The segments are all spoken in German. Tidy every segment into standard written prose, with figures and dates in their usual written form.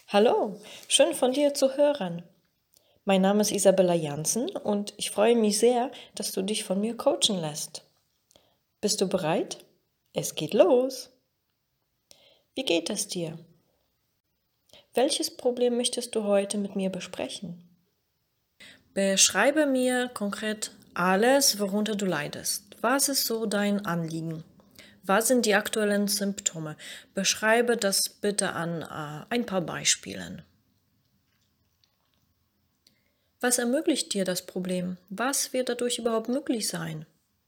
Hallo, schön von dir zu hören. Mein Name ist Isabella Jansen und ich freue mich sehr, dass du dich von mir coachen lässt. Bist du bereit? Es geht los. Wie geht es dir? Welches Problem möchtest du heute mit mir besprechen? Beschreibe mir konkret alles, worunter du leidest. Was ist so dein Anliegen? Was sind die aktuellen Symptome? Beschreibe das bitte an ein paar Beispielen. Was ermöglicht dir das Problem? Was wird dadurch überhaupt möglich sein?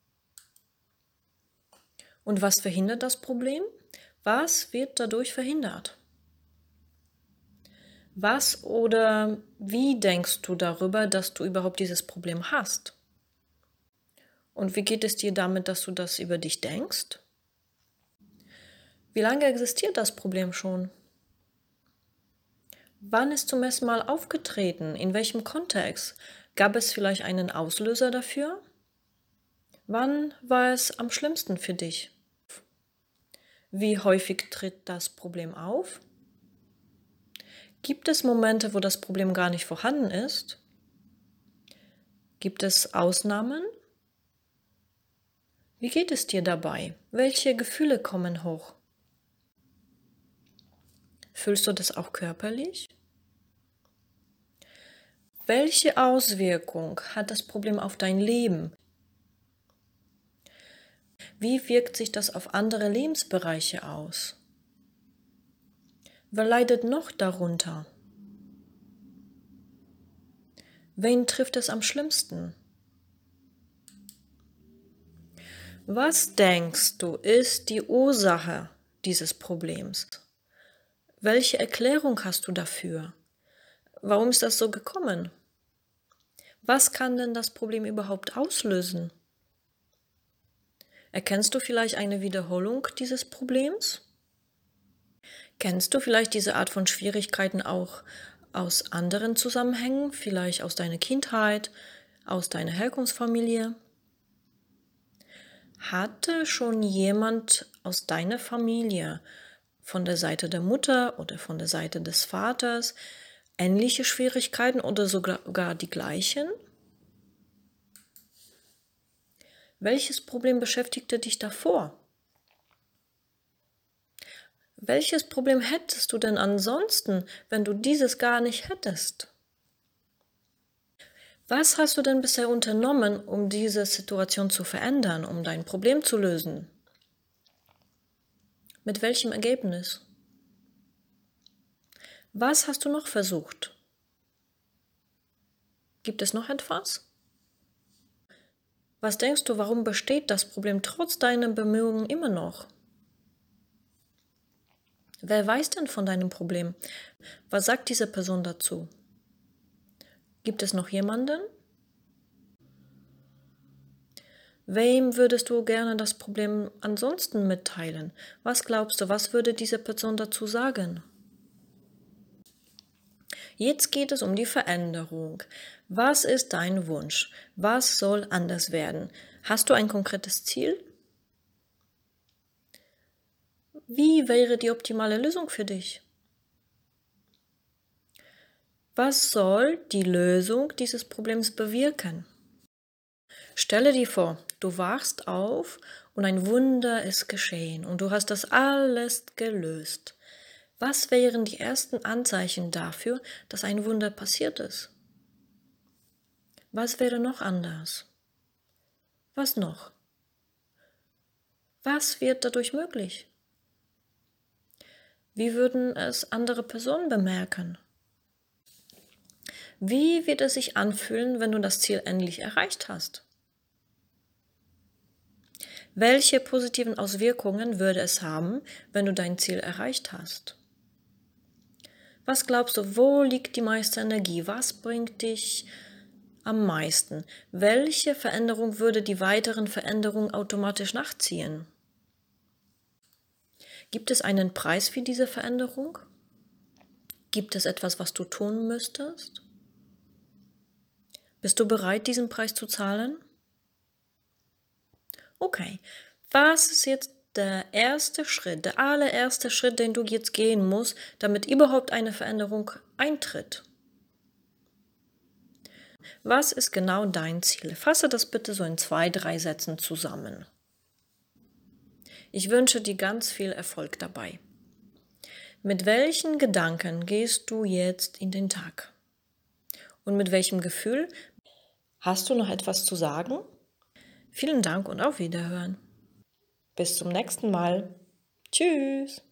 Und was verhindert das Problem? Was wird dadurch verhindert? Was oder wie denkst du darüber, dass du überhaupt dieses Problem hast? Und wie geht es dir damit, dass du das über dich denkst? Wie lange existiert das Problem schon? Wann ist zum ersten Mal aufgetreten? In welchem Kontext? Gab es vielleicht einen Auslöser dafür? Wann war es am schlimmsten für dich? Wie häufig tritt das Problem auf? Gibt es Momente, wo das Problem gar nicht vorhanden ist? Gibt es Ausnahmen? Wie geht es dir dabei? Welche Gefühle kommen hoch? Fühlst du das auch körperlich? Welche Auswirkung hat das Problem auf dein Leben? Wie wirkt sich das auf andere Lebensbereiche aus? Wer leidet noch darunter? Wen trifft es am schlimmsten? Was denkst du, ist die Ursache dieses Problems? Welche Erklärung hast du dafür? Warum ist das so gekommen? Was kann denn das Problem überhaupt auslösen? Erkennst du vielleicht eine Wiederholung dieses Problems? Kennst du vielleicht diese Art von Schwierigkeiten auch aus anderen Zusammenhängen, vielleicht aus deiner Kindheit, aus deiner Herkunftsfamilie? Hatte schon jemand aus deiner Familie, von der Seite der Mutter oder von der Seite des Vaters, ähnliche Schwierigkeiten oder sogar die gleichen? Welches Problem beschäftigte dich davor? Welches Problem hättest du denn ansonsten, wenn du dieses gar nicht hättest? Was hast du denn bisher unternommen, um diese Situation zu verändern, um dein Problem zu lösen? Mit welchem Ergebnis? Was hast du noch versucht? Gibt es noch etwas? Was denkst du, warum besteht das Problem trotz deiner Bemühungen immer noch? Wer weiß denn von deinem Problem? Was sagt diese Person dazu? Gibt es noch jemanden? Wem würdest du gerne das Problem ansonsten mitteilen? Was glaubst du, was würde diese Person dazu sagen? Jetzt geht es um die Veränderung. Was ist dein Wunsch? Was soll anders werden? Hast du ein konkretes Ziel? Wie wäre die optimale Lösung für dich? Was soll die Lösung dieses Problems bewirken? Stelle dir vor, du wachst auf und ein Wunder ist geschehen und du hast das alles gelöst. Was wären die ersten Anzeichen dafür, dass ein Wunder passiert ist? Was wäre noch anders? Was noch? Was wird dadurch möglich? Wie würden es andere Personen bemerken? Wie wird es sich anfühlen, wenn du das Ziel endlich erreicht hast? Welche positiven Auswirkungen würde es haben, wenn du dein Ziel erreicht hast? Was glaubst du, wo liegt die meiste Energie? Was bringt dich am meisten? Welche Veränderung würde die weiteren Veränderungen automatisch nachziehen? Gibt es einen Preis für diese Veränderung? Gibt es etwas, was du tun müsstest? Bist du bereit, diesen Preis zu zahlen? Okay, was ist jetzt der erste Schritt, der allererste Schritt, den du jetzt gehen musst, damit überhaupt eine Veränderung eintritt? Was ist genau dein Ziel? Fasse das bitte so in 2, 3 Sätzen zusammen. Ich wünsche dir ganz viel Erfolg dabei. Mit welchen Gedanken gehst du jetzt in den Tag? Und mit welchem Gefühl? Hast du noch etwas zu sagen? Vielen Dank und auf Wiederhören. Bis zum nächsten Mal. Tschüss.